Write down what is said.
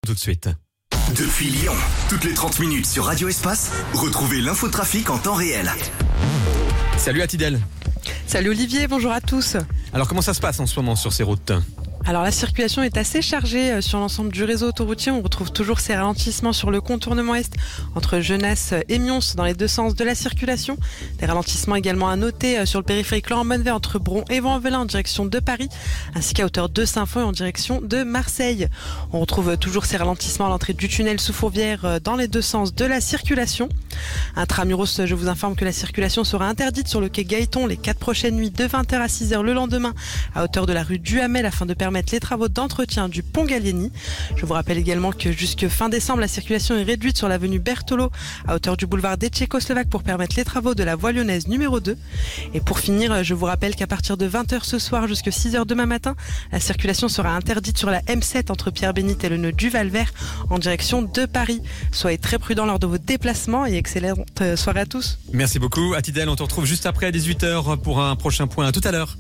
Tout de suite. Depuis Lyon, toutes les 30 minutes sur Radio Espace, retrouvez l'infotrafic en temps réel. Salut Atidel. Salut Olivier, bonjour à tous. Alors comment ça se passe en ce moment sur ces routes ? Alors la circulation est assez chargée sur l'ensemble du réseau autoroutier. On retrouve toujours ces ralentissements sur le contournement est entre Genasse et Mions dans les deux sens de la circulation. Des ralentissements également à noter sur le périphérique Laurent Bonnevet entre Bron et Vaux-en-Velin en direction de Paris, ainsi qu'à hauteur de Saint-Fond et en direction de Marseille. On retrouve toujours ces ralentissements à l'entrée du tunnel sous Fourvière dans les deux sens de la circulation. Intramuros, je vous informe que la circulation sera interdite sur le quai Gaëton les 4 prochaines nuits de 20h à 6h le lendemain à hauteur de la rue Duhamel afin de permettre les travaux d'entretien du pont Gallieni. Je vous rappelle également que jusque fin décembre, la circulation est réduite sur l'avenue Berthelot à hauteur du boulevard des Tchécoslovaques pour permettre les travaux de la voie lyonnaise numéro 2. Et pour finir, je vous rappelle qu'à partir de 20h ce soir jusqu'à 6h demain matin, la circulation sera interdite sur la M7 entre Pierre-Bénite et le nœud du Val-Vert en direction de Paris. Soyez très prudents lors de vos déplacements et excellente soirée à tous. Merci beaucoup Atidel, on te retrouve juste après à 18h pour un prochain point. À tout à l'heure.